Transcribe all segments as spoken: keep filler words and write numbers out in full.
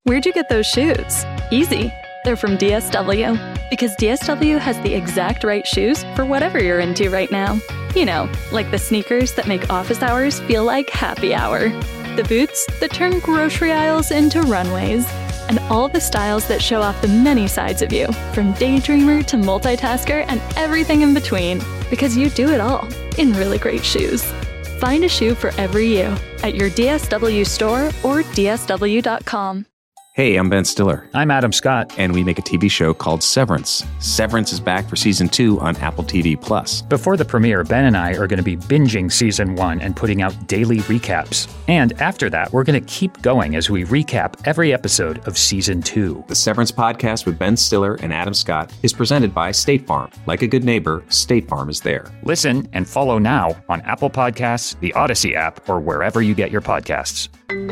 Where'd you get those shoes? Easy. They're from D S W. Because D S W has the exact right shoes for whatever you're into right now. You know, like the sneakers that make office hours feel like happy hour. The boots that turn grocery aisles into runways. And all the styles that show off the many sides of you, from daydreamer to multitasker and everything in between. Because you do it all in really great shoes. Find a shoe for every you at your D S W store or D S W dot com. Hey, I'm Ben Stiller. I'm Adam Scott. And we make a T V show called Severance. Severance is back for season two on Apple T V Plus. Before the premiere, Ben and I are going to be binging season one and putting out daily recaps. And after that, we're going to keep going as we recap every episode of season two. The Severance podcast with Ben Stiller and Adam Scott is presented by State Farm. Like a good neighbor, State Farm is there. Listen and follow now on Apple Podcasts, the Odyssey app, or wherever you get your podcasts.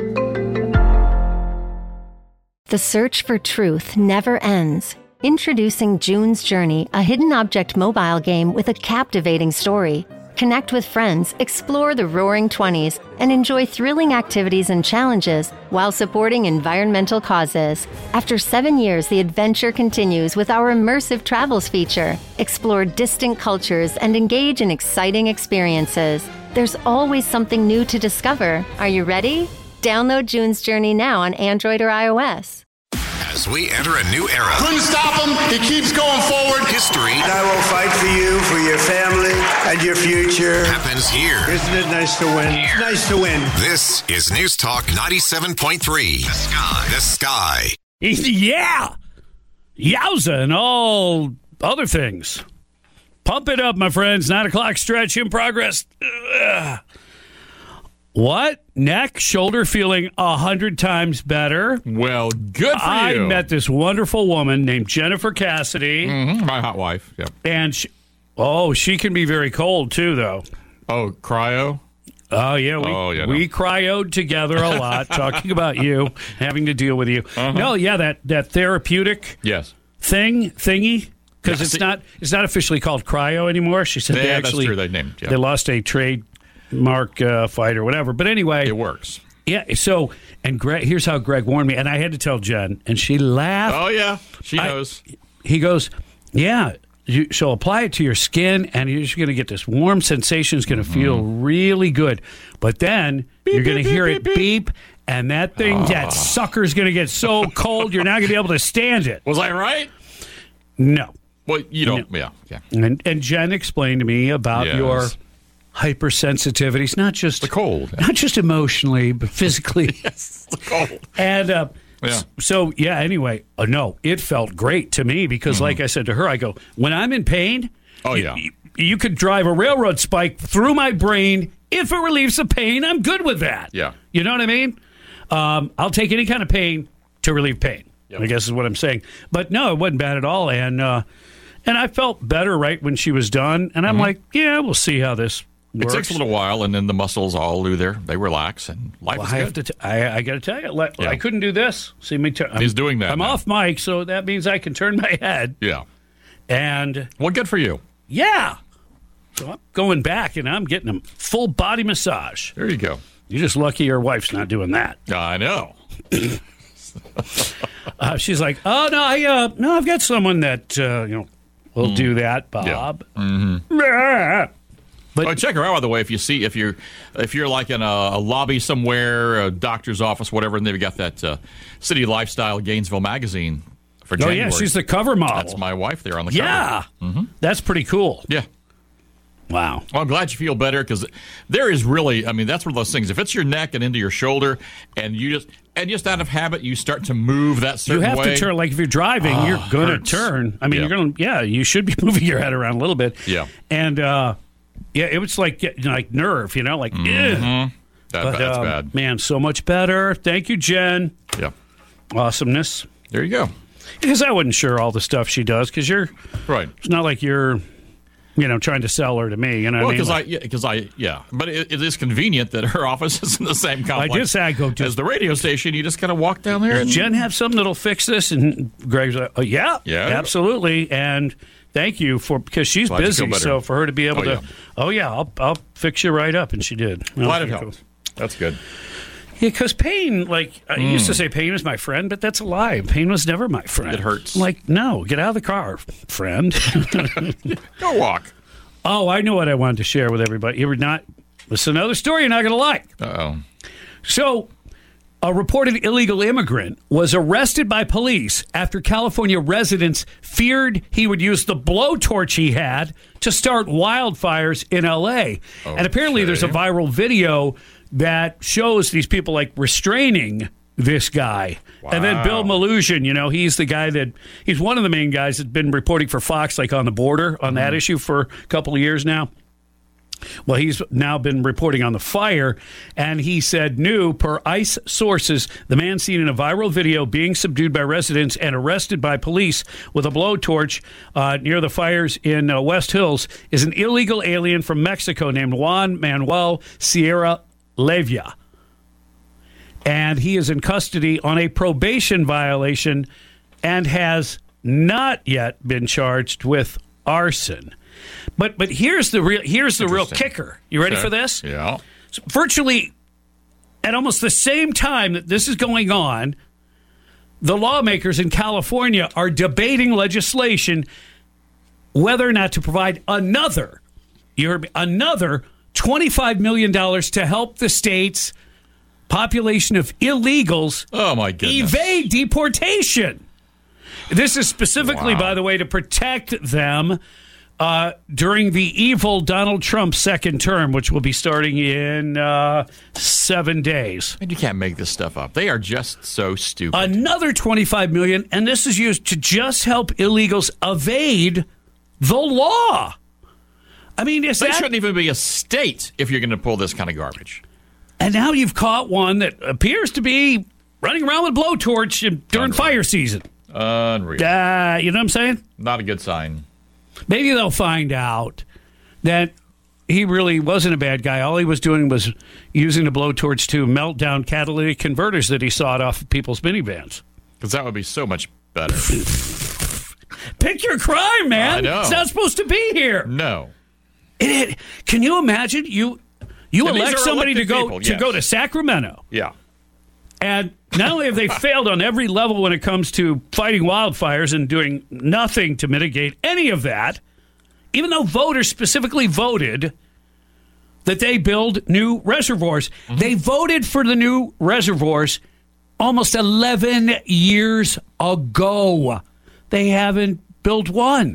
The search for truth never ends. Introducing June's Journey, a hidden object mobile game with a captivating story. Connect with friends, explore the roaring twenties, and enjoy thrilling activities and challenges while supporting environmental causes. After seven years, the adventure continues with our immersive travels feature. Explore distant cultures and engage in exciting experiences. There's always something new to discover. Are you ready? Download June's Journey now on Android or iOS. As we enter a new era. Couldn't stop him. He keeps going forward. History. And I will fight for you, for your family, and your future. Happens here. Isn't it nice to win? Here. Nice to win. This is News Talk ninety-seven point three. The Sky. The Sky. Yeah. Yowza and all other things. Pump it up, my friends. Nine o'clock stretch in progress. Ugh. What? Neck, shoulder feeling a hundred times better. Well, good for I you. I met this wonderful woman named Jennifer Cassidy. Mm-hmm. My hot wife. Yep. And, she, oh, she can be very cold, too, though. Oh, cryo? Oh, yeah. We, oh, yeah, no. we cryoed together a lot, talking about you, having to deal with you. Uh-huh. No, yeah, that, that therapeutic yes. thing, thingy. Because yeah, it's see, not it's not officially called cryo anymore. She said yeah, they actually that's true. They named, yeah. they lost a trademark uh, fight or whatever. But anyway, it works. Yeah. So and Greg, here's how Greg warned me, and I had to tell Jen, and she laughed. Oh yeah, she I, knows. He goes, yeah. You, she'll apply it to your skin, and you're just going to get this warm sensation. It's going to mm-hmm. feel really good. But then beep, you're going to hear beep, it beep, beep, and that thing, oh. that sucker's going to get so cold, you're not going to be able to stand it. Was I right? No. Well, you don't. No. Yeah, yeah. And, and Jen explained to me about yes. your hypersensitivities, not just the cold, not just emotionally, but physically. Yes, the cold. And uh, yeah. so, yeah. Anyway, uh, no, it felt great to me because, mm-hmm. like I said to her, I go, when I'm in pain. Oh you, yeah. You, you could drive a railroad spike through my brain. If it relieves the pain, I'm good with that. Yeah. You know what I mean? Um, I'll take any kind of pain to relieve pain. Yep. I guess is what I'm saying. But no, it wasn't bad at all. And uh, and I felt better right when she was done. And I'm mm-hmm. like, yeah, we'll see how this works. It takes a little while, and then the muscles all do their, they relax, and life well, is I good. Have to t- I, I got to tell you, let, yeah. I couldn't do this. See me. T- He's doing that. I'm now. off mic, so that means I can turn my head. Yeah. And well, good for you. Yeah. So I'm going back, and I'm getting a full body massage. There you go. You're just lucky your wife's not doing that. I know. uh, she's like, oh no, I uh, no, I've got someone that uh, you know will mm. do that, Bob. Yeah. Mm-hmm. But oh, check her out, by the way. If you see, if you're, if you're like in a, a lobby somewhere, a doctor's office, whatever, and they've got that uh, City Lifestyle Gainesville magazine for January. Oh yeah, she's the cover model. That's my wife there on the yeah. cover. Yeah, mm-hmm. That's pretty cool. Yeah. Wow. Well, I'm glad you feel better because there is really, I mean, that's one of those things. If it's your neck and into your shoulder, and you just, and just out of habit, you start to move that certain way. You have way. to turn, like if you're driving, oh, you're going to turn. I mean, yeah. you're going to, yeah, you should be moving your head around a little bit. Yeah. And, uh, yeah, it was like, you know, like nerve, you know, like, mm-hmm. Ugh. That, but, that's um, bad. Man, so much better. Thank you, Jen. Yeah. Awesomeness. There you go. Because I wasn't sure all the stuff she does, because you're, right. It's not like you're, you know, trying to sell her to me. You know well, what I mean? because like, I, because I, yeah. But it, it is convenient that her office is in the same complex I did say I go to as the radio station. You just kind of walk down there. Does and Jen have something that'll fix this? And Greg's like, oh, yeah, yeah, absolutely. And thank you for, because she's Glad busy, so for her to be able oh, to, yeah. oh, yeah, I'll, I'll fix you right up. And she did. Glad it cool. helped. That's good. Yeah, because pain, like, I Mm. used to say pain was my friend, but that's a lie. Pain was never my friend. It hurts. Like, no, get out of the car, friend. Go walk. Oh, I know what I wanted to share with everybody. You're not, this is another story you're not going to like. Uh-oh. So, a reported illegal immigrant was arrested by police after California residents feared he would use the blowtorch he had to start wildfires in L A. Okay. And apparently there's a viral video that shows these people like restraining this guy. Wow. And then Bill Maluzhin, you know, he's the guy that, he's one of the main guys that's been reporting for Fox, like on the border on mm-hmm. that issue for a couple of years now. Well, he's now been reporting on the fire, and he said, new, per ICE sources, the man seen in a viral video being subdued by residents and arrested by police with a blowtorch uh, near the fires in uh, West Hills is an illegal alien from Mexico named Juan Manuel Sierra Levia. And he is in custody on a probation violation and has not yet been charged with arson. But but here's the real here's the real kicker. You ready sure. for this? Yeah. So virtually at almost the same time that this is going on, the lawmakers in California are debating legislation whether or not to provide another you heard me, another twenty-five million dollars to help the state's population of illegals oh my goodness. evade deportation. This is specifically, wow. by the way, to protect them Uh, during the evil Donald Trump second term, which will be starting in uh, seven days. And you can't make this stuff up. They are just so stupid. Another twenty-five million dollars, and this is used to just help illegals evade the law. I mean, is they that... shouldn't even be a state if you're going to pull this kind of garbage. And now you've caught one that appears to be running around with blowtorch during Unreal. fire season. Unreal. Uh, you know what I'm saying? Not a good sign. Maybe they'll find out that he really wasn't a bad guy. All he was doing was using the blowtorch to melt down catalytic converters that he sawed off of people's minivans. Because that would be so much better. Pick your crime, man. I know. It's not supposed to be here. No. It, it, can you imagine? You you And elect somebody to go people, to yes. go to Sacramento. Yeah. And not only have they failed on every level when it comes to fighting wildfires and doing nothing to mitigate any of that, even though voters specifically voted that they build new reservoirs. Mm-hmm. They voted for the new reservoirs almost eleven years ago. They haven't built one.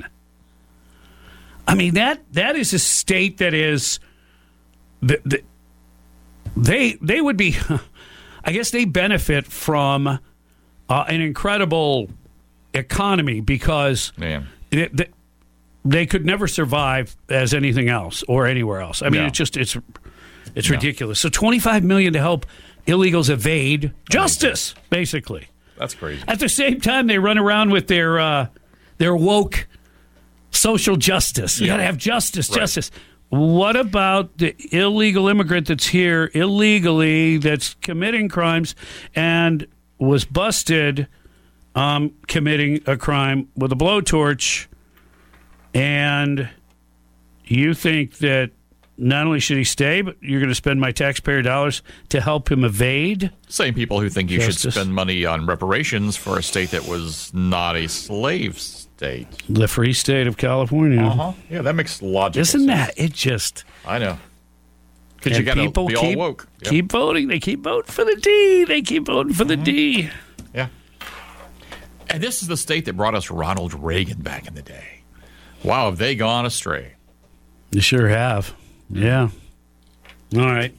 I mean, that that is a state that is... The, the, they they would be... I guess they benefit from uh, an incredible economy because it, they, they could never survive as anything else or anywhere else. I mean, no. it's just it's it's no. ridiculous. So twenty-five million dollars to help illegals evade justice, basically. That's crazy. At the same time, they run around with their uh, their woke social justice. You yeah. got to have justice, right. justice. What about the illegal immigrant that's here illegally, that's committing crimes, and was busted um, committing a crime with a blowtorch, and you think that not only should he stay, but you're going to spend my taxpayer dollars to help him evade? Same people who think you justice. should spend money on reparations for a state that was not a slave state. The free state of California. Uh-huh. Yeah, that makes logical Isn't sense. that, it just... I know. Because And you got to people be keep, all woke. Yep. keep voting. They keep voting for the D. They keep voting for Mm-hmm. the D. Yeah. And this is the state that brought us Ronald Reagan back in the day. Wow, have they gone astray? You sure have. Yeah. All right.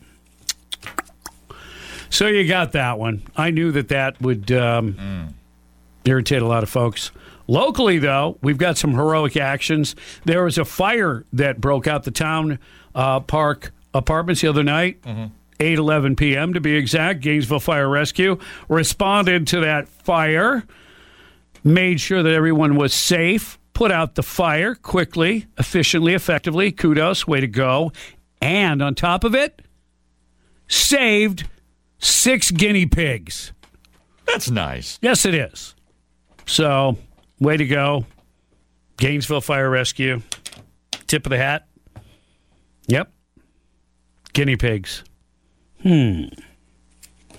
So you got that one. I knew that that would um, mm. irritate a lot of folks. Locally, though, we've got some heroic actions. There was a fire that broke out the town uh, park apartments the other night, mm-hmm. eight eleven p.m. to be exact. Gainesville Fire Rescue responded to that fire, made sure that everyone was safe, put out the fire quickly, efficiently, effectively. Kudos, way to go. And on top of it, saved six guinea pigs. That's nice. Yes, it is. So... way to go. Gainesville Fire Rescue. Tip of the hat. Yep. Guinea pigs. Hmm.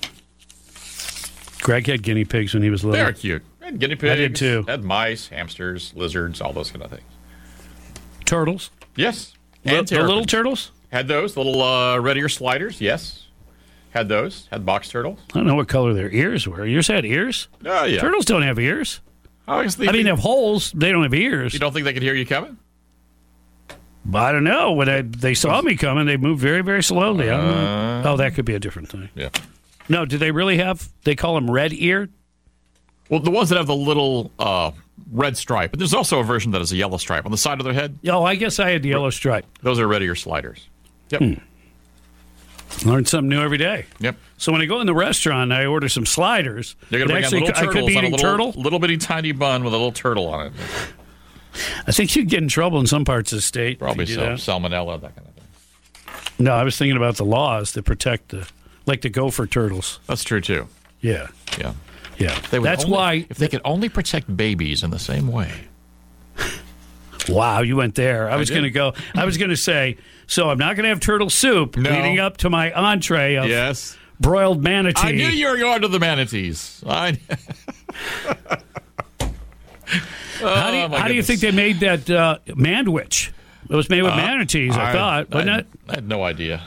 Greg had guinea pigs when he was little. They're cute. Had guinea pigs. I did too. Had mice, hamsters, lizards, all those kind of things. Turtles? Yes. And the, the little turtles? Had those. Little uh, red ear sliders, yes. Had those. Had box turtles. I don't know what color their ears were. Yours had ears? Oh, yeah. Turtles don't have ears. Oh, I, guess they I mean, think, they have holes. They don't have ears. You don't think they could hear you coming? I don't know. When I, they saw me coming, they moved very, very slowly. I don't Uh, know. Oh, that could be a different thing. Yeah. No, do they really have, they call them red-eared? Well, the ones that have the little uh, red stripe, but there's also a version that has a yellow stripe on the side of their head. Oh, I guess I had the yellow stripe. Those are red ear sliders. Yep. Hmm. Learn something new every day. Yep. So when I go in the restaurant, I order some sliders. You're going to bring actually, out little turtles I could be on a eating little, turtle. little bitty tiny bun with a little turtle on it. I think you'd get in trouble in some parts of the state. Probably if you so. do that. Salmonella, that kind of thing. No, I was thinking about the laws that protect the, like the gopher turtles. That's true, too. Yeah. Yeah. Yeah. They would That's only, why. If they could only protect babies in the same way. Wow, you went there. I, I was did. going to go. I was going to say, so I'm not going to have turtle soup No. leading up to my entree of Yes. broiled manatee. I knew you were going to the manatees. I... How do you, Oh, my how do you goodness. think they made that uh, mandwich? It was made with Uh, manatees, I, thought, wasn't I, it? I had no idea.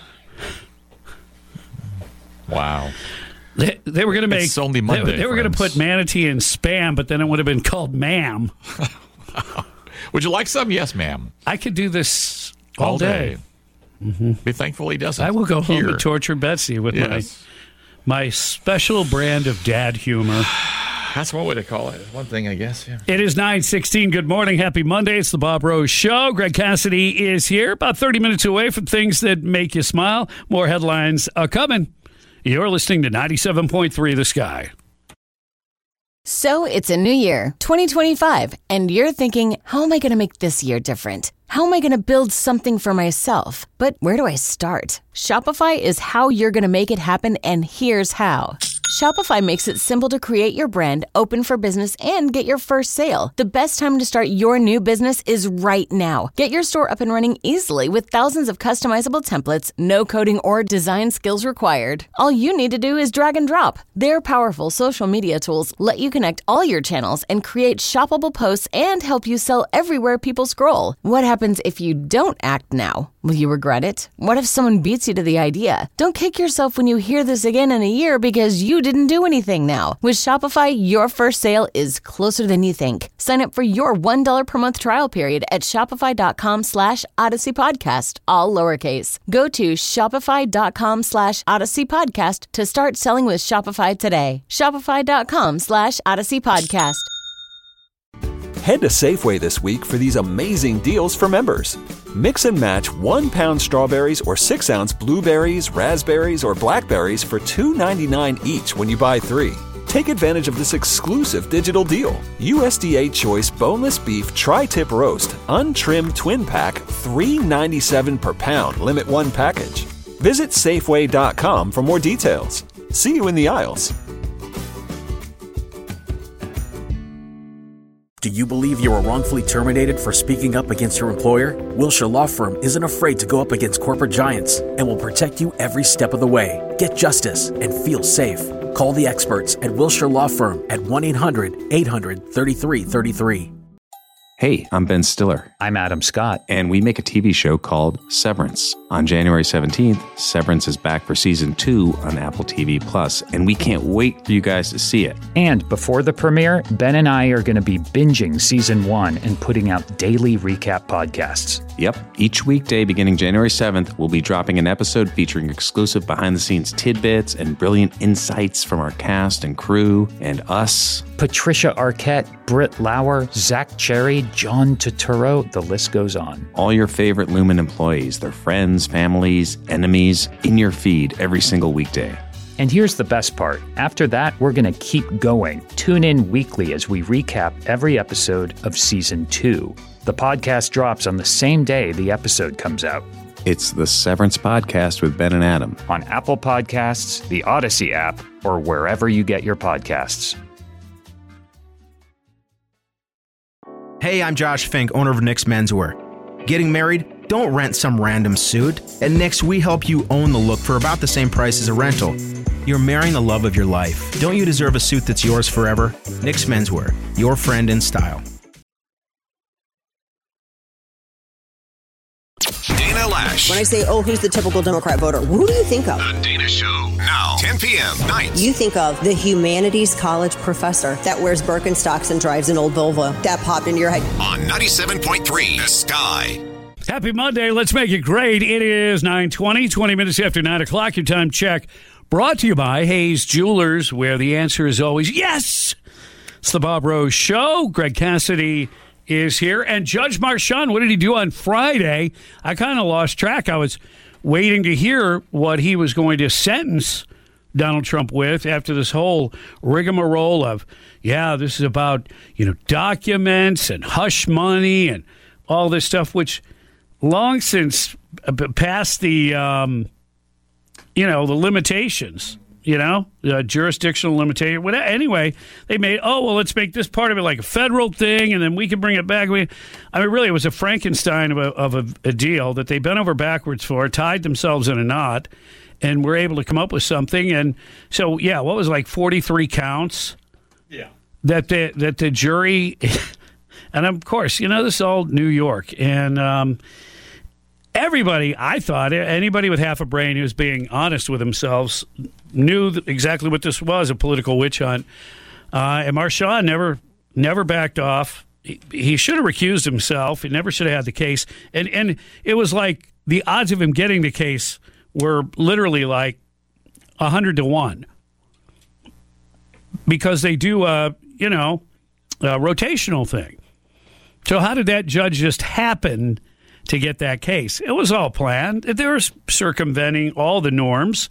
Wow. They, they were going to make. It's only they- Monday, They, were going to friends. put manatee in Spam, but then it would have been called ma'am. Would you like some? Yes, ma'am. I could do this all, day. Mm-hmm. Be thankful he doesn't. I will go home Here. and torture Betsy with Yes. my my special brand of dad humor. That's one way to call it. One thing, I guess. Yeah. It is nine sixteen. Good morning. Happy Monday. It's the Bob Rose Show. Greg Cassidy is here, about thirty minutes away from things that make you smile. More headlines are coming. You're listening to ninety-seven point three The Sky. So it's a new year, twenty twenty-five, and you're thinking, how am I going to make this year different? How am I going to build something for myself? But where do I start? Shopify is how you're going to make it happen, and here's how. Shopify makes it simple to create your brand, open for business, and get your first sale. The best time to start your new business is right now. Get your store up and running easily with thousands of customizable templates, no coding or design skills required. All you need to do is drag and drop. Their powerful social media tools let you connect all your channels and create shoppable posts and help you sell everywhere people scroll. What happens if you don't act now? Will you regret it? What if someone beats you to the idea? Don't kick yourself when you hear this again in a year because you didn't do anything now. With Shopify, your first sale is closer than you think. Sign up for your one dollar per month trial period at shopify.com slash Odyssey Podcast, all lowercase. Go to shopify.com slash Odyssey Podcast to start selling with Shopify today. Shopify.com slash Odyssey Podcast. Head to Safeway this week for these amazing deals for members. Mix and match one pound strawberries or six ounce blueberries, raspberries, or blackberries for two ninety-nine each when you buy three. Take advantage of this exclusive digital deal. U S D A Choice Boneless Beef Tri-Tip Roast, Untrimmed Twin Pack, three ninety-seven per pound, limit one package. Visit Safeway dot com for more details. See you in the aisles. Do you believe you were wrongfully terminated for speaking up against your employer? Wilshire Law Firm isn't afraid to go up against corporate giants and will protect you every step of the way. Get justice and feel safe. Call the experts at Wilshire Law Firm at one eight hundred eight hundred thirty-three thirty-three. Hey, I'm Ben Stiller. I'm Adam Scott. And we make a T V show called Severance. On January seventeenth, Severance is back for season two on Apple T V Plus, and we can't wait for you guys to see it. And before the premiere, Ben and I are going to be binging season one and putting out daily recap podcasts. Yep. Each weekday beginning January seventh, we'll be dropping an episode featuring exclusive behind-the-scenes tidbits and brilliant insights from our cast and crew and us. Patricia Arquette, Britt Lauer, Zach Cherry, John Turturro, the list goes on. All your favorite Lumen employees, their friends, families, enemies, in your feed every single weekday. And here's the best part. After that, we're going to keep going. Tune in weekly as we recap every episode of season two. The podcast drops on the same day the episode comes out. It's the Severance Podcast with Ben and Adam. On Apple Podcasts, the Odyssey app, or wherever you get your podcasts. Hey, I'm Josh Fink, owner of Nick's Menswear. Getting married? Don't rent some random suit. At Nick's, we help you own the look for about the same price as a rental. You're marrying the love of your life. Don't you deserve a suit that's yours forever? Nick's Menswear, your friend in style. Dana Lash. When I say, oh, who's the typical Democrat voter, who do you think of? The Dana Show. Now, ten p.m. nights. You think of the humanities college professor that wears Birkenstocks and drives an old Volvo. That popped into your head. On ninety-seven point three, The Sky. Happy Monday. Let's make it great. It is nine twenty, twenty minutes after nine o'clock. Your time check brought to you by Hayes Jewelers, where the answer is always yes. It's the Bob Rose Show. Greg Cassidy is here. And Judge Marchand, what did he do on Friday? I kind of lost track. I was waiting to hear what he was going to sentence Donald Trump with after this whole rigmarole of, yeah, this is about, you know, documents and hush money and all this stuff, which long since passed the, um, you know, the limitations. You know, uh, jurisdictional limitation. Whatever. Anyway, they made, oh, well, let's make this part of it like a federal thing, and then we can bring it back. We, I mean, really, it was a Frankenstein of a, of a, a deal that they bent over backwards for, tied themselves in a knot, and were able to come up with something. And so, yeah, what was it, like forty-three counts? Yeah. That the, that the jury, and of course, you know, this is all New York, and um, everybody, I thought, anybody with half a brain who was being honest with themselves knew exactly what this was, a political witch hunt. Uh, and Marchand never never backed off. He, he should have recused himself. He never should have had the case. And and it was like the odds of him getting the case were literally like one hundred to one. Because they do, a, you know, a rotational thing. So how did that judge just happen to get that case? It was all planned. They were circumventing all the norms.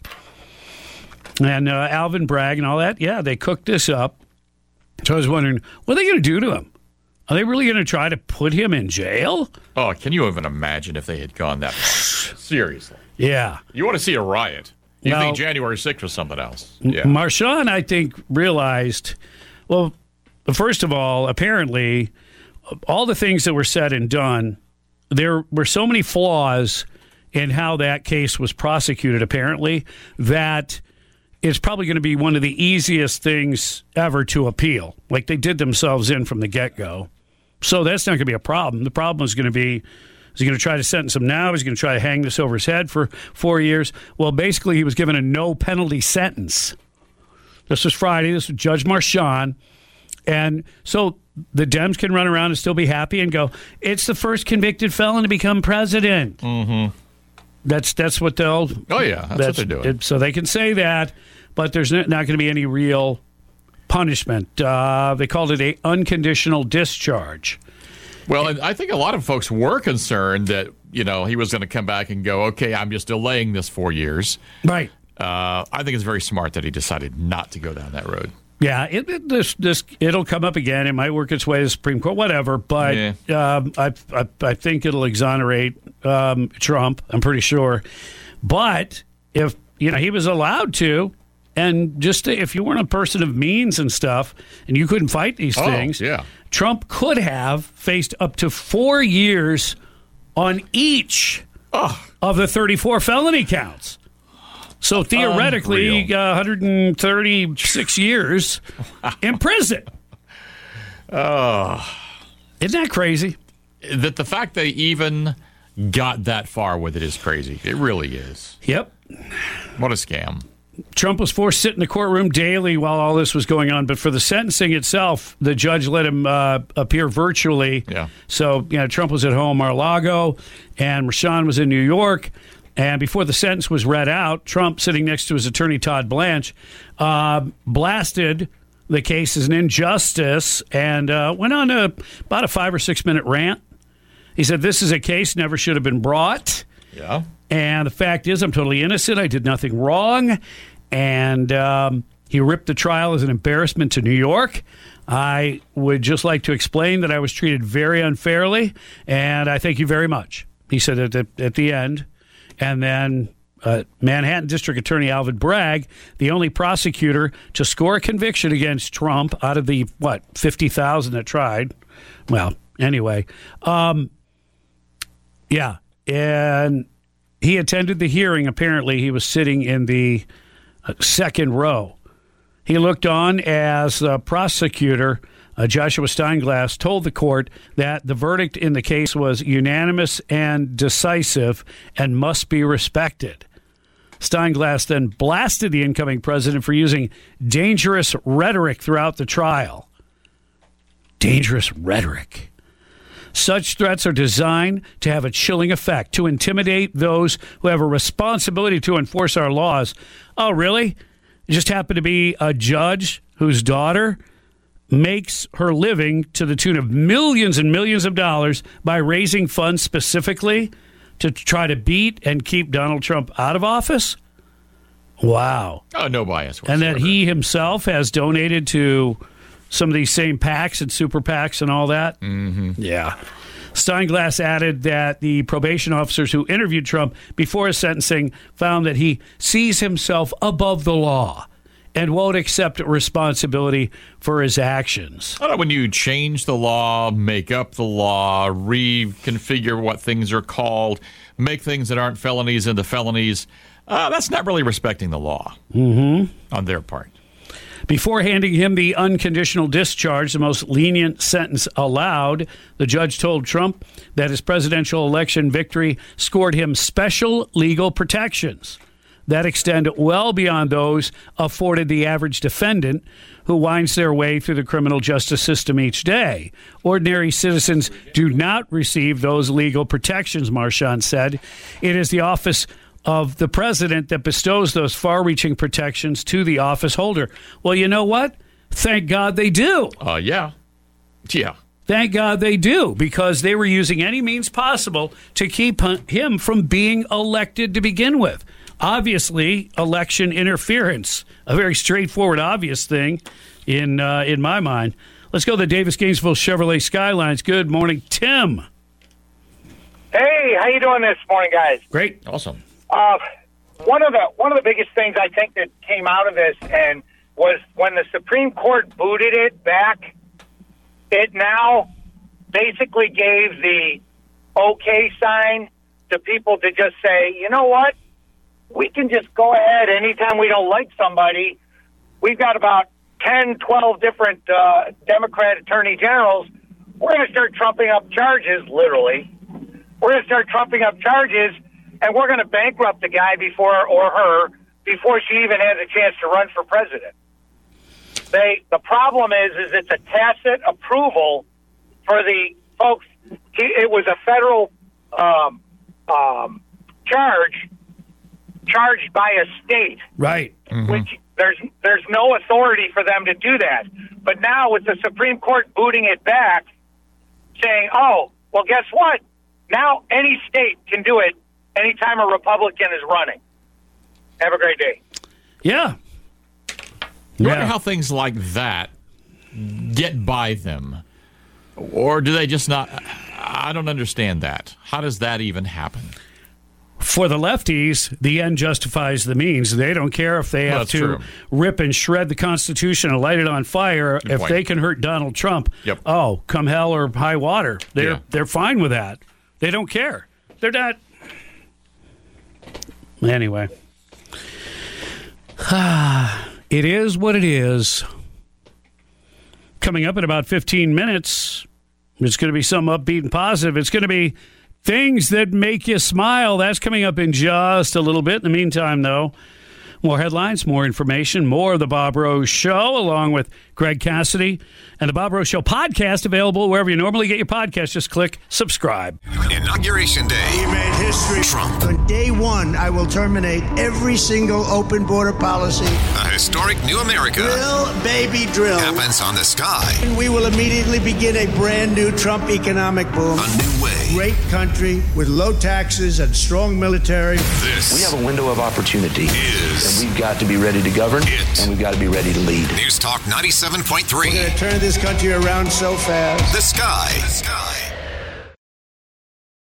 And uh, Alvin Bragg and all that, yeah, they cooked this up. So I was wondering, what are they going to do to him? Are they really going to try to put him in jail? Oh, can you even imagine if they had gone that far? Seriously. Yeah. You want to see a riot. You Now, think January sixth was something else. Yeah. Marchand, I think, realized, well, first of all, apparently, all the things that were said and done, there were so many flaws in how that case was prosecuted, apparently, that it's probably going to be one of the easiest things ever to appeal. Like they did themselves in from the get-go. So that's not going to be a problem. The problem is going to be, is he going to try to sentence him now? Is he going to try to hang this over his head for four years? Well, basically, he was given a no-penalty sentence. This was Friday. This was Judge Marchand. And so the Dems can run around and still be happy and go, it's the first convicted felon to become president. Mm-hmm. That's that's what they'll... Oh, yeah, that's, that's what they're doing. So they can say that, but there's not going to be any real punishment. Uh, they called it a unconditional discharge. Well, and I think a lot of folks were concerned that, you know, he was going to come back and go, okay, I'm just delaying this four years. Right. Uh, I think it's very smart that he decided not to go down that road. Yeah, it, it, this this it'll come up again. It might work its way to the Supreme Court, whatever. But yeah. um, I, I I think it'll exonerate um, Trump. I'm pretty sure. But if you know he was allowed to, and just to, if you weren't a person of means and stuff, and you couldn't fight these oh, things, yeah. Trump could have faced up to four years on each oh. of the thirty-four felony counts. So theoretically, uh, one hundred thirty-six years in prison. Oh. Isn't that crazy? That the fact they even got that far with it is crazy. It really is. Yep. What a scam. Trump was forced to sit in the courtroom daily while all this was going on, but for the sentencing itself, the judge let him uh, appear virtually. Yeah. So, you know, Trump was at home, Mar-a-Lago, and Marchand was in New York. And before the sentence was read out, Trump, sitting next to his attorney, Todd Blanche, uh, blasted the case as an injustice and uh, went on a, about a five or six minute rant. He said, this is a case never should have been brought. Yeah. And the fact is, I'm totally innocent. I did nothing wrong. And um, he ripped the trial as an embarrassment to New York. I would just like to explain that I was treated very unfairly, and I thank you very much. He said at the, at the end. And then uh, Manhattan District Attorney Alvin Bragg, the only prosecutor to score a conviction against Trump out of the, what, fifty thousand that tried. Well, anyway. Um, yeah. And he attended the hearing. Apparently, he was sitting in the second row. He looked on as the prosecutor, uh, Joshua Steinglass, told the court that the verdict in the case was unanimous and decisive and must be respected. Steinglass then blasted the incoming president for using dangerous rhetoric throughout the trial. Dangerous rhetoric. Such threats are designed to have a chilling effect, to intimidate those who have a responsibility to enforce our laws. Oh, really? It just happened to be a judge whose daughter makes her living to the tune of millions and millions of dollars by raising funds specifically to try to beat and keep Donald Trump out of office? Wow. Oh, no bias whatsoever. And that he himself has donated to some of these same PACs and super PACs and all that? Mm-hmm. Yeah. Steinglass added that the probation officers who interviewed Trump before his sentencing found that he sees himself above the law and won't accept responsibility for his actions. I don't know, when you change the law, make up the law, reconfigure what things are called, make things that aren't felonies into felonies, uh, that's not really respecting the law mm-hmm. on their part. Before handing him the unconditional discharge, the most lenient sentence allowed, the judge told Trump that his presidential election victory scored him special legal protections that extend well beyond those afforded the average defendant who winds their way through the criminal justice system each day. Ordinary citizens do not receive those legal protections, Marchand said. It is the office of the president that bestows those far-reaching protections to the office holder. Well, you know what? Thank God they do. Uh, yeah. Yeah. Thank God they do, because they were using any means possible to keep him from being elected to begin with. Obviously, election interference, a very straightforward, obvious thing in uh, in my mind. Let's go to the Davis Gainesville Chevrolet Skylines. Good morning, Tim. Hey, how you doing this morning, guys? Great. Awesome. Uh, one of the one of the biggest things I think that came out of this and was when the Supreme Court booted it back, it now basically gave the okay sign to people to just say, you know what? We can just go ahead anytime we don't like somebody. We've got about ten, twelve different uh, Democrat attorney generals. We're going to start trumping up charges, literally. We're going to start trumping up charges, and we're going to bankrupt the guy before, or her, before she even has a chance to run for president. They, the problem is, is it's a tacit approval for the folks. It was a federal um, um, charge charged by a state, right? Mm-hmm. Which there's there's no authority for them to do that. But now with the Supreme Court booting it back, saying, "Oh, well, guess what? Now any state can do it anytime a Republican is running." Have a great day. Yeah. I wonder how things like that get by them. Or do they just not? I don't understand that. How does that even happen? For the lefties, the end justifies the means. They don't care if they Well, have that's to true. rip and shred the Constitution and light it on fire. Good if point. they can hurt Donald Trump, Yep. oh, come hell or high water. They're, Yeah. they're fine with that. They don't care. They're not. Anyway. It is what it is. Coming up in about fifteen minutes, it's going to be some upbeat and positive. It's going to be things that make you smile. That's coming up in just a little bit. In the meantime, though, more headlines, more information, more of the Bob Rose Show, along with Greg Cassidy and the Bob Rose Show podcast, available wherever you normally get your podcast. Just click subscribe. Inauguration Day. He made history. Trump. On day one, I will terminate every single open border policy. A historic new America. Drill, baby, drill. Happens on the Sky. And we will immediately begin a brand new Trump economic boom. A new way. Great country with low taxes and strong military. This We have a window of opportunity. is And we've got to be ready to govern. It. And we've got to be ready to lead. News Talk ninety-seven point three. We're going to turn this country around so fast. The Sky. The Sky.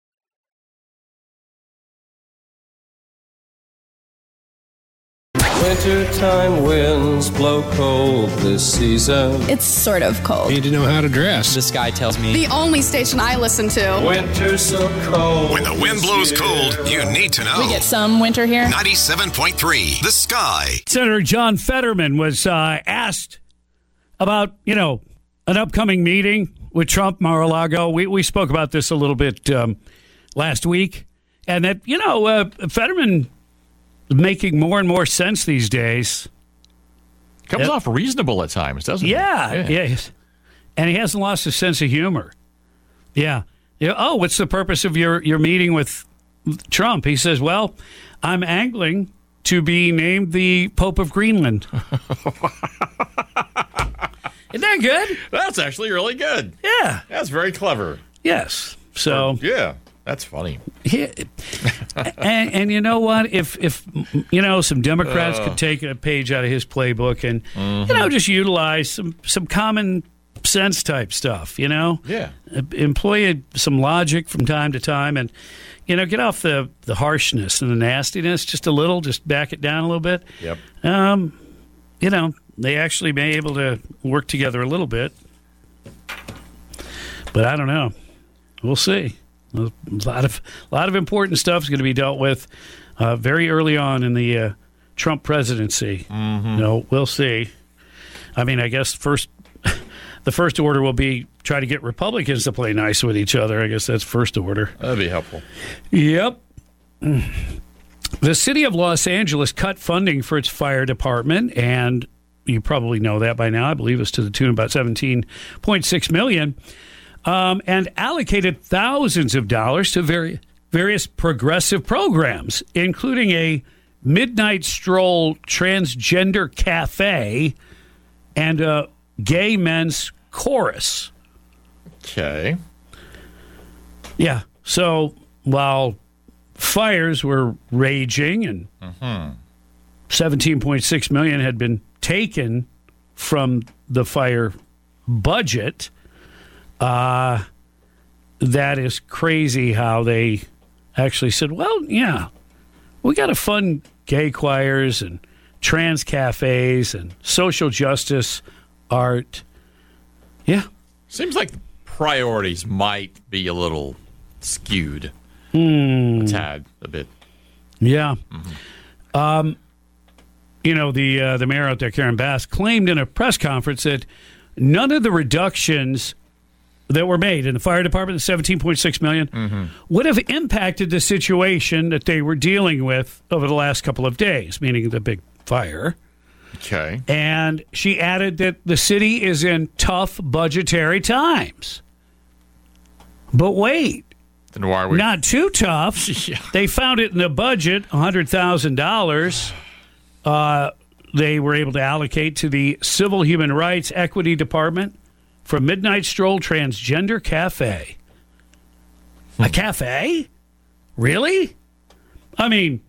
When Wintertime winds blow cold this season. It's sort of cold. Need to know how to dress. The sky tells me. The only station I listen to. Winter's so cold. When the wind blows cold, you need to know. We get some winter here. ninety-seven point three, The Sky. Senator John Fetterman was uh, asked about, you know, an upcoming meeting with Trump, Mar-a-Lago. We, we spoke about this a little bit um, last week. And that, you know, uh, Fetterman is making more and more sense these days. Comes Yep. off reasonable at times, doesn't Yeah, it? yeah. Yes. And he hasn't lost his sense of humor. Yeah. yeah. Oh, what's the purpose of your, your meeting with Trump? He says, well, I'm angling to be named the Pope of Greenland. Isn't that good? That's actually really good. Yeah. That's very clever. Yes. So. Or, yeah, that's funny. Yeah. and, and you know what? If, if you know, some Democrats Uh. could take a page out of his playbook and, Mm-hmm. you know, just utilize some, some common sense type stuff, you know? Yeah. Employ some logic from time to time and, you know, get off the, the harshness and the nastiness just a little, just back it down a little bit. Yep. Um, you know, they actually may be able to work together a little bit. But I don't know. We'll see. A lot of a lot of important stuff is going to be dealt with uh, very early on in the uh, Trump presidency. Mm-hmm. No, we'll see. I mean, I guess first the first order will be try to get Republicans to play nice with each other. I guess that's first order. That'd be helpful. Yep. The city of Los Angeles cut funding for its fire department, and you probably know that by now. I believe it's to the tune of about seventeen point six million dollars. Um, and allocated thousands of dollars to vari- various progressive programs, including a midnight stroll transgender cafe and a gay men's chorus. Okay. Yeah. So while fires were raging and Mm-hmm. seventeen point six million dollars had been taken from the fire budget, Uh, that is crazy how they actually said, well, yeah, we got to fund gay choirs and trans cafes and social justice art. Yeah. Seems like the priorities might be a little skewed. Hmm. A tad, a bit. Yeah. Um, you know, the, uh, the mayor out there, Karen Bass, claimed in a press conference that none of the reductions that were made in the fire department, the seventeen point six million dollars, Mm-hmm. would have impacted the situation that they were dealing with over the last couple of days, meaning the big fire. Okay. And she added that the city is in tough budgetary times. But wait. Then why are we? Not too tough. Yeah. They found it in the budget, one hundred thousand dollars. Uh, they were able to allocate to the Civil Human Rights Equity Department for Midnight Stroll Transgender Cafe. A cafe? Really? I mean,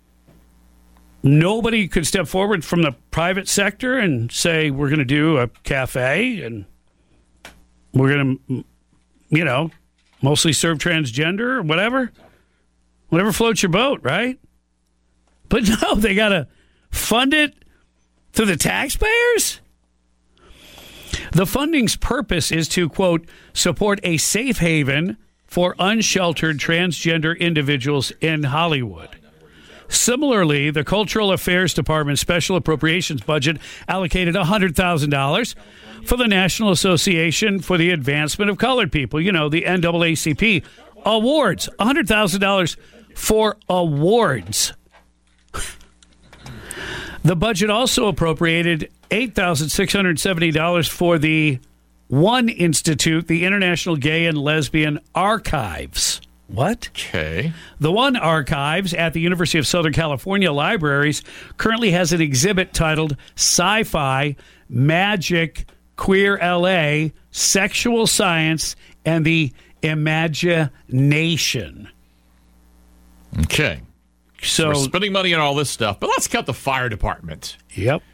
nobody could step forward from the private sector and say, we're going to do a cafe and we're going to, you know, mostly serve transgender or whatever. Whatever floats your boat, right? But no, they got to fund it through the taxpayers? The funding's purpose is to, quote, support a safe haven for unsheltered transgender individuals in Hollywood. Similarly, the Cultural Affairs Department's special appropriations budget allocated one hundred thousand dollars for the National Association for the Advancement of Colored People, you know, the N double A C P awards. one hundred thousand dollars for awards. The budget also appropriated eight thousand six hundred seventy dollars for the One Institute, the International Gay and Lesbian Archives. What? Okay. The One Archives at the University of Southern California Libraries currently has an exhibit titled Sci-Fi, Magic, Queer L A, Sexual Science, and the Imagination. Okay. So we're spending money on all this stuff, but let's cut the fire department. Yep.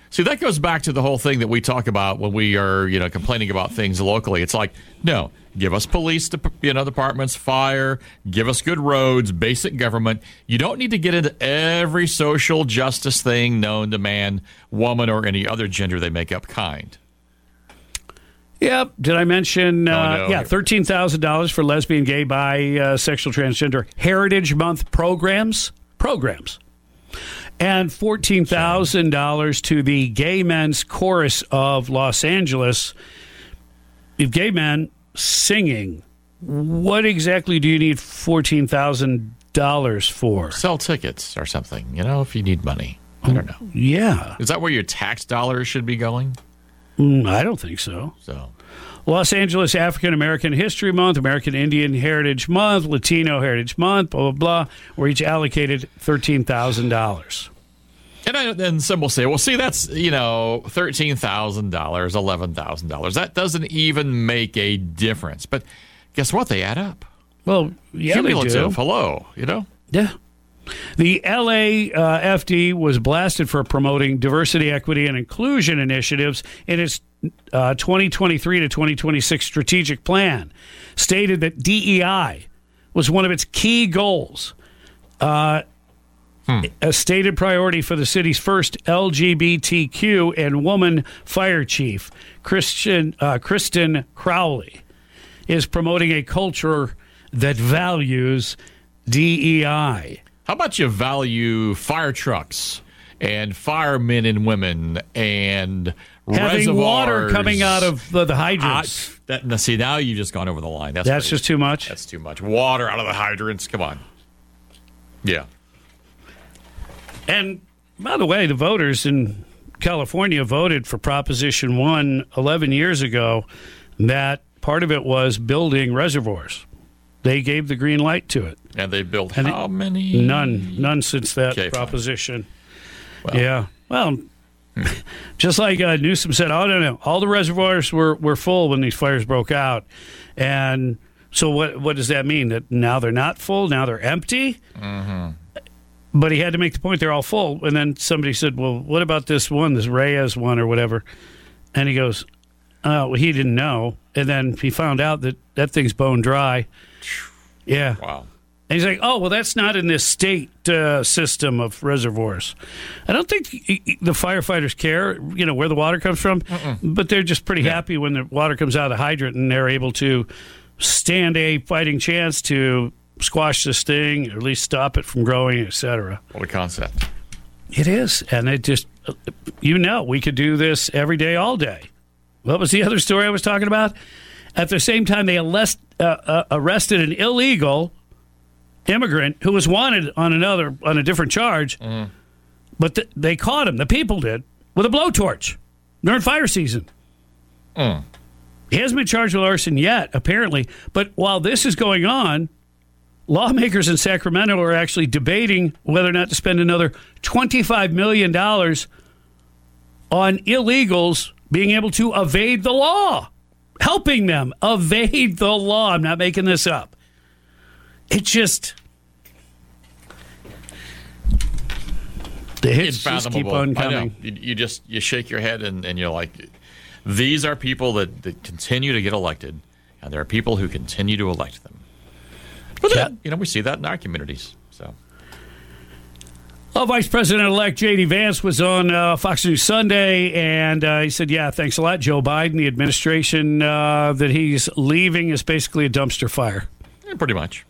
See, that goes back to the whole thing that we talk about when we are, you know, complaining about things locally. It's like, no, give us police, you know, departments, fire, give us good roads, basic government. You don't need to get into every social justice thing known to man, woman, or any other gender they make up kind. Yep. Did I mention, uh, oh, no. yeah, thirteen thousand dollars for lesbian, gay, bi, uh, sexual, transgender Heritage Month programs? Programs. And fourteen thousand dollars to the Gay Men's Chorus of Los Angeles. If gay men singing, what exactly do you need fourteen thousand dollars for? Sell tickets or something, you know, if you need money. I don't know. Yeah. Is that where your tax dollars should be going? Mm, I don't think so. So, Los Angeles African American History Month, American Indian Heritage Month, Latino Heritage Month, blah, blah, blah, were each allocated thirteen thousand dollars. And I, then some will say, well, see, that's, you know, thirteen thousand dollars, eleven thousand dollars. That doesn't even make a difference. But guess what? They add up. Well, yeah, Cumulative, they do. Hello, you know? Yeah. The L A F D was blasted for promoting diversity, equity, and inclusion initiatives in its uh, twenty twenty-three to twenty twenty-six strategic plan, stated that D E I was one of its key goals. Uh, hmm. A stated priority for the city's first L G B T Q and woman fire chief, Christian, uh, Kristen Crowley, is promoting a culture that values D E I. How about you value fire trucks and firemen and women and having reservoirs. water coming out of the, the hydrants? Uh, that, now, see, now you've just gone over the line. That's, That's crazy. just too much? That's too much. Water out of the hydrants. Come on. Yeah. And, by the way, the voters in California voted for Proposition one eleven years ago. That part of it was building reservoirs. They gave the green light to it. And they built and how it, many? None. None since that okay, proposition. Well. Yeah. Well, just like uh, Newsom said, oh, no, no. All the reservoirs were, were full when these fires broke out. And so what what does that mean? That now they're not full? Now they're empty? Mm-hmm. But he had to make the point they're all full. And then somebody said, well, what about this one, this Reyes one or whatever? And he goes, oh, well, he didn't know. And then he found out that that thing's bone dry. Yeah. Wow. And he's like, oh, well, that's not in this state uh, system of reservoirs. I don't think the firefighters care, you know, where the water comes from, Mm-mm. but they're just pretty yeah. happy when the water comes out of the hydrant and they're able to stand a fighting chance to squash this thing, or at least stop it from growing, et cetera. What a concept. It is. And it just, you know, we could do this every day, all day. What was the other story I was talking about? At the same time, they arrest, uh, uh, arrested an illegal immigrant who was wanted on another on a different charge, mm. but th- they caught him. The people did with a blowtorch during fire season. Mm. He hasn't been charged with arson yet, apparently. But while this is going on, lawmakers in Sacramento are actually debating whether or not to spend another twenty-five million dollars on illegals being able to evade the law. Helping them evade the law. I'm not making this up. It just... The hits just keep on coming. I know. You, you just you shake your head and, and you're like, these are people that, that continue to get elected, and there are people who continue to elect them. But then, yeah. you know, we see that in our communities. So, well, Vice President-elect J D. Vance was on uh, Fox News Sunday, and uh, he said, yeah, thanks a lot, Joe Biden. The administration uh, that he's leaving is basically a dumpster fire. Yeah, pretty much.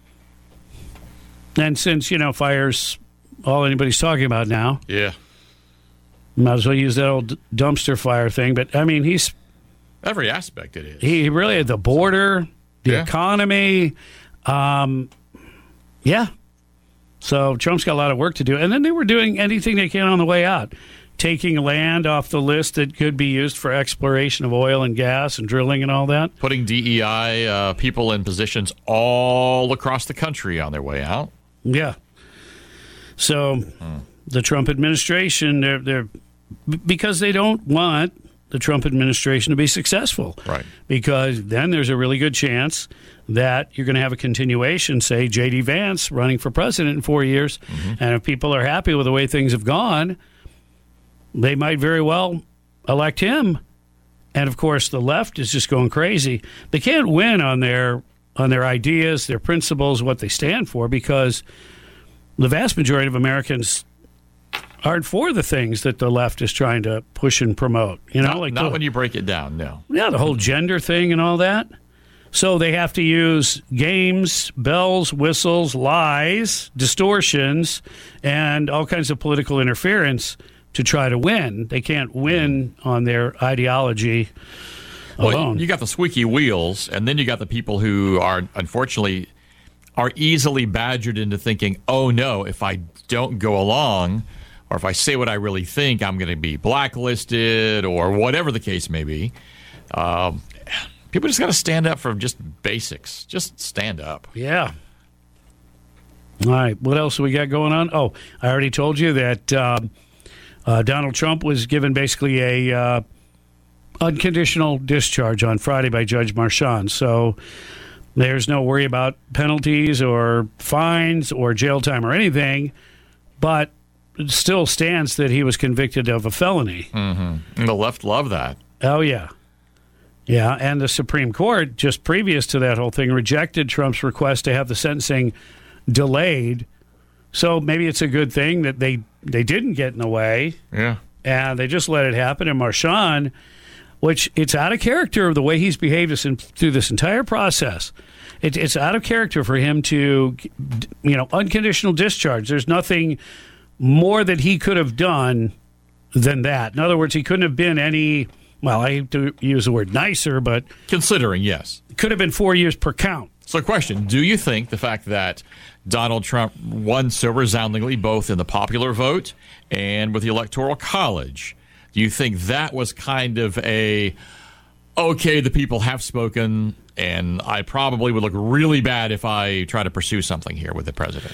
And since, you know, fire's all anybody's talking about now. Yeah. Might as well use that old dumpster fire thing. But, I mean, he's... Every aspect it is. He really had the border, the yeah. economy. Um, yeah. So Trump's got a lot of work to do. And then they were doing anything they can on the way out. Taking land off the list that could be used for exploration of oil and gas and drilling and all that. Putting D E I uh, people in positions all across the country on their way out. Yeah. So hmm. the Trump administration, they're, they're because they don't want the Trump administration to be successful. Right. Because then there's a really good chance that you're going to have a continuation, say, J D. Vance running for president in four years. Mm-hmm. And if people are happy with the way things have gone, they might very well elect him. And, of course, the left is just going crazy. They can't win on their on their ideas, their principles, what they stand for, because the vast majority of Americans aren't for the things that the left is trying to push and promote. You know, not, like not the, when you break it down, no. Yeah, the whole gender thing and all that. So they have to use games, bells, whistles, lies, distortions, and all kinds of political interference to try to win. They can't win on their ideology alone. Well, you got the squeaky wheels, and then you got the people who are, unfortunately, are easily badgered into thinking, oh, no, if I don't go along, or if I say what I really think, I'm going to be blacklisted, or whatever the case may be. Um, people just got to stand up for just basics. Just stand up. Yeah. All right. What else we got going on? Oh, I already told you that um, uh, Donald Trump was given basically a uh, unconditional discharge on Friday by Judge Marchand. So there's no worry about penalties or fines or jail time or anything, but it still stands that he was convicted of a felony. Mm-hmm. And the left love that. Oh, yeah. Yeah, and the Supreme Court, just previous to that whole thing, rejected Trump's request to have the sentencing delayed. So maybe it's a good thing that they, they didn't get in the way. Yeah. And they just let it happen. And Marchand, which it's out of character of the way he's behaved this in, through this entire process. It, it's out of character for him to, you know, unconditional discharge. There's nothing more that he could have done than that. In other words, he couldn't have been any, well, I hate to use the word nicer, but... Considering, yes. Could have been four years per count. So question, do you think the fact that Donald Trump won so resoundingly both in the popular vote and with the Electoral College, do you think that was kind of a, okay, the people have spoken, and I probably would look really bad if I try to pursue something here with the president?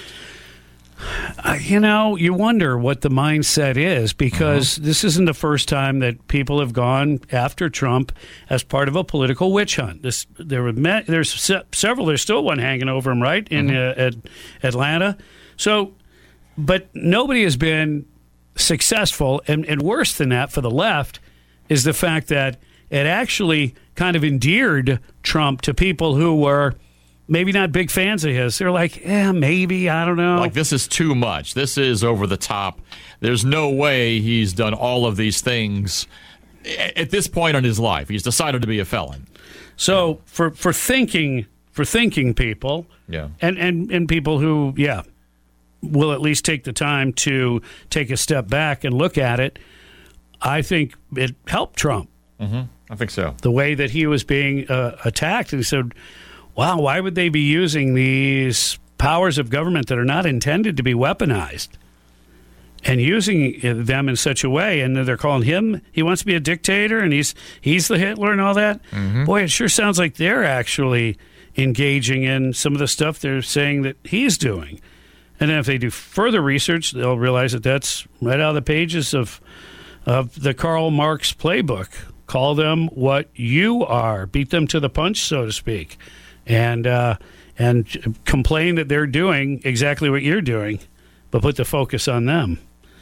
Uh, you know, you wonder what the mindset is, because mm-hmm. this isn't the first time that people have gone after Trump as part of a political witch hunt. This, there were met, there's se- several. There's still one hanging over him, right, in mm-hmm. uh, at Atlanta. So, but nobody has been successful, and, and worse than that for the left is the fact that it actually kind of endeared Trump to people who were maybe not big fans of his. They're like, yeah, maybe, I don't know. Like, this is too much. This is over the top. There's no way he's done all of these things at this point in his life. He's decided to be a felon. So for for thinking for thinking people, yeah, and, and, and people who, yeah, will at least take the time to take a step back and look at it, I think it helped Trump. Mm-hmm. I think so. The way that he was being uh, attacked, and he said, wow, why would they be using these powers of government that are not intended to be weaponized and using them in such a way? And they're calling him, he wants to be a dictator, and he's he's the Hitler and all that. Mm-hmm. Boy, it sure sounds like they're actually engaging in some of the stuff they're saying that he's doing. And then if they do further research, they'll realize that that's right out of the pages of of the Karl Marx playbook. Call them what you are. Beat them to the punch, so to speak. And uh, and complain that they're doing exactly what you're doing, but put the focus on them.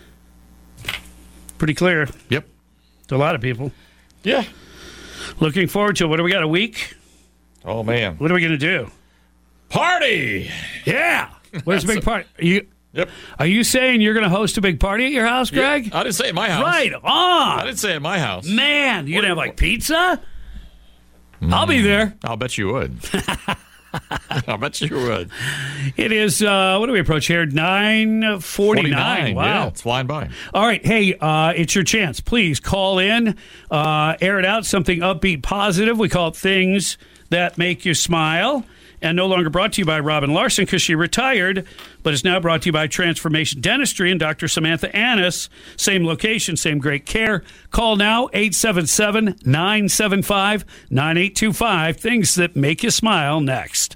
Pretty clear. Yep. To a lot of people. Yeah. Looking forward to it. What do we got, a week? Oh, man. What are we going to do? Party! Yeah. Where's the big party? Are you, yep. Are you saying you're going to host a big party at your house, Greg? Yeah, I didn't say at my house. Right on. I didn't say at my house. Man, you're going to have like pizza? Mm. I'll be there. I'll bet you would. I'll bet you would. It is, uh, what do we approach here? nine forty-nine. Wow. Yeah, it's flying by. All right. Hey, uh, it's your chance. Please call in, uh, air it out, something upbeat, positive. We call it Things That Make You Smile. And no longer brought to you by Robin Larson because she retired, but is now brought to you by Transformation Dentistry and Doctor Samantha Annis. Same location, same great care. Call now, eight seven seven, nine seven five, nine eight two five. Things that make you smile next.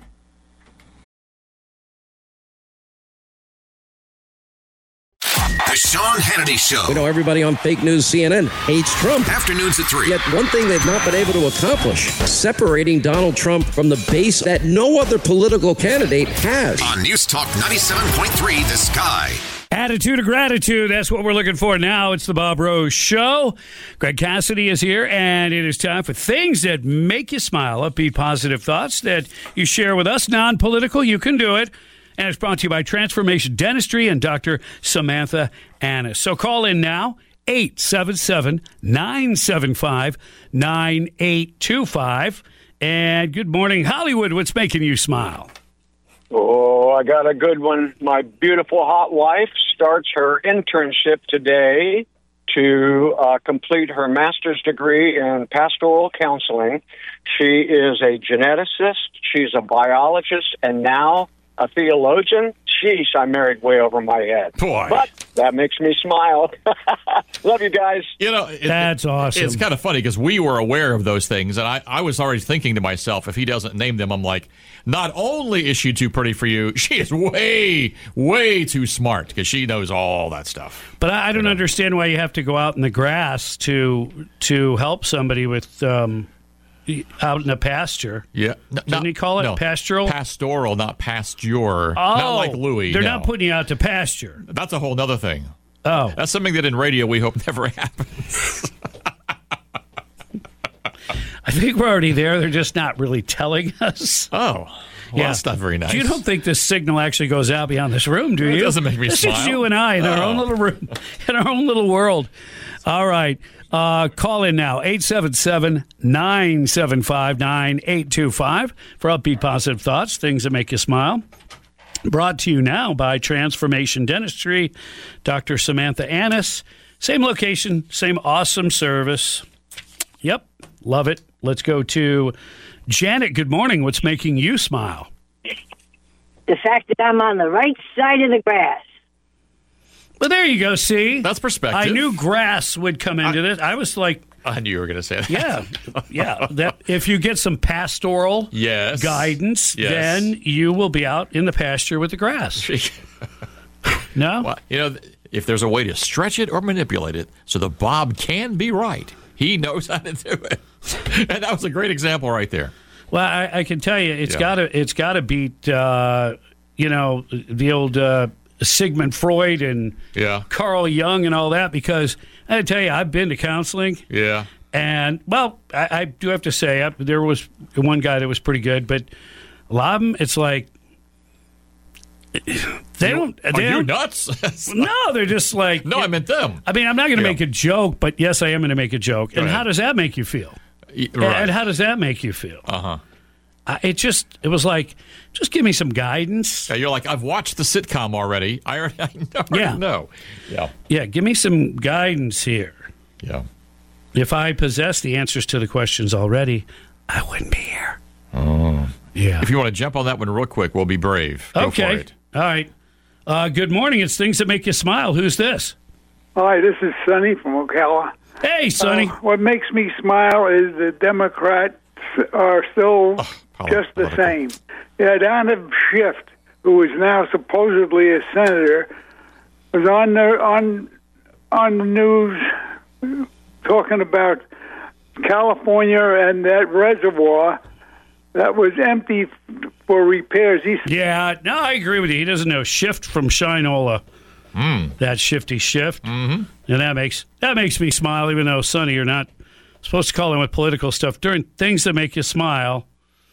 The Sean Hannity Show. We know everybody on fake news C N N hates Trump. Afternoons at three. Yet one thing they've not been able to accomplish, separating Donald Trump from the base that no other political candidate has. On News Talk ninety-seven point three, The Sky. Attitude of gratitude. That's what we're looking for now. It's the Bob Rose Show. Greg Cassidy is here, and it is time for things that make you smile. Upbeat, positive thoughts that you share with us. Non-political, you can do it. And it's brought to you by Transformation Dentistry and Doctor Samantha Annis. So call in now, eight seven seven, nine seven five, nine eight two five. And good morning, Hollywood. What's making you smile? Oh, I got a good one. My beautiful hot wife starts her internship today to uh, complete her master's degree in pastoral counseling. She is a geneticist, she's a biologist, and now a theologian. Jeez, I married way over my head. Boy. But that makes me smile. Love you guys. You know, it, that's awesome. It's kind of funny because we were aware of those things, and I, I was already thinking to myself, if he doesn't name them, I'm like, not only is she too pretty for you, she is way, way too smart because she knows all that stuff. But I, I don't you know? understand why you have to go out in the grass to to help somebody with um, out in the pasture. Yeah. No, Didn't he call it no, pastoral? Pastoral, not pasture. Oh, not like Louis. They're no. not putting you out to pasture. That's a whole other thing. Oh. That's something that in radio we hope never happens. I think we're already there. They're just not really telling us. Oh. Well, yeah. That's not very nice. You don't think this signal actually goes out beyond this room, do you? It doesn't make me this smile. This is you and I in oh. our own little room, in our own little world. All right. Uh, call in now, eight seven seven, nine seven five, nine eight two five for upbeat positive thoughts, things that make you smile. Brought to you now by Transformation Dentistry, Doctor Samantha Annis. Same location, same awesome service. Yep, love it. Let's go to Janet. Good morning. What's making you smile? The fact that I'm on the right side of the grass. Well, there you go. See? That's perspective. I knew grass would come into I, this. I was like... I knew you were going to say that. Yeah. Yeah. That if you get some pastoral yes. guidance, yes. then you will be out in the pasture with the grass. No? Well, you know, if there's a way to stretch it or manipulate it so the Bob can be right, he knows how to do it. And that was a great example right there. Well, I, I can tell you, it's Yeah. gotta it's gotta beat uh, you know, the old uh, Sigmund Freud and yeah. Carl Jung and all that, because I tell you, I've been to counseling. Yeah. And, well, I, I do have to say, I, there was one guy that was pretty good, but a lot of them, it's like, they don't. Are they you don't, nuts? No, they're just like. No, I meant them. I mean, I'm not going to Yeah. make a joke, but yes, I am going to make a joke. Go and ahead. how does that make you feel? Y- right. And how does that make you feel? Uh huh. I, it just, it was like, just give me some guidance. Yeah, you're like, I've watched the sitcom already. I already, I already Yeah. know. Yeah. Yeah, give me some guidance here. Yeah. If I possess the answers to the questions already, I wouldn't be here. Oh. Yeah. If you want to jump on that one real quick, we'll be brave. Go Okay. for it. All right. Uh, good morning. It's Things That Make You Smile. Who's this? Hi, this is Sonny from Ocala. Hey, Sonny. Uh, what makes me smile is the Democrats are still Oh, just the same. Yeah, Adam Schiff, who is now supposedly a senator, was on the on on the news talking about California and that reservoir that was empty for repairs. He's Yeah, no, I agree with you. He doesn't know Shift from Shinola. Mm. That shifty shift. Mm-hmm. And that makes that makes me smile, even though, Sonny, you're not supposed to call in with political stuff during Things That Make You Smile.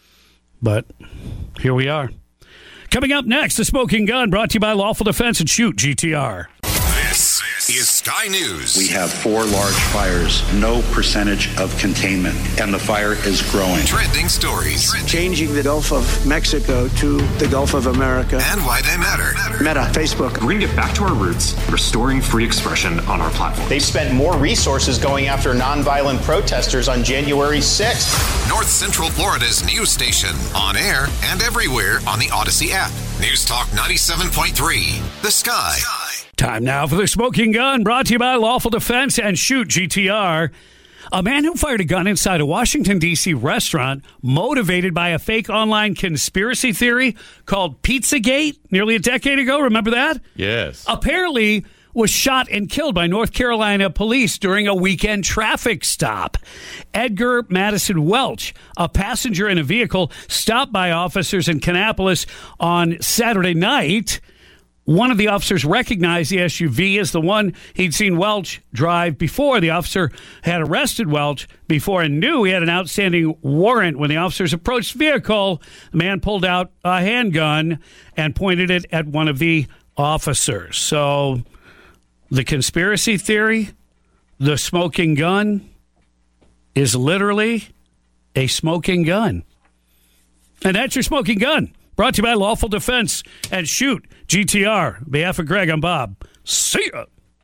But here we are. Coming up next, The Smoking Gun, brought to you by Lawful Defense and Shoot G T R. This is Sky News. We have four large fires, no percentage of containment, and the fire is growing. Trending stories. Changing the Gulf of Mexico to the Gulf of America. And why they matter. Meta, Facebook. We're going to get back to our roots, restoring free expression on our platform. They've spent more resources going after nonviolent protesters on January sixth. North Central Florida's news station. On air and everywhere on the Odyssey app. News Talk ninety-seven point three. The Sky. Time now for The Smoking Gun, brought to you by Lawful Defense and Shoot G T R. A man who fired a gun inside a Washington, D C restaurant motivated by a fake online conspiracy theory called Pizzagate nearly a decade ago. Remember that? Yes. Apparently was shot and killed by North Carolina police during a weekend traffic stop. Edgar Madison Welch, a passenger in a vehicle stopped by officers in Kannapolis on Saturday night, one of the officers recognized the S U V as the one he'd seen Welch drive before. The officer had arrested Welch before and knew he had an outstanding warrant. When the officers approached the vehicle, the man pulled out a handgun and pointed it at one of the officers. So the conspiracy theory, the smoking gun, is literally a smoking gun. And that's your smoking gun. Brought to you by Lawful Defense and Shoot G T R. On behalf of Greg, I'm Bob. See ya.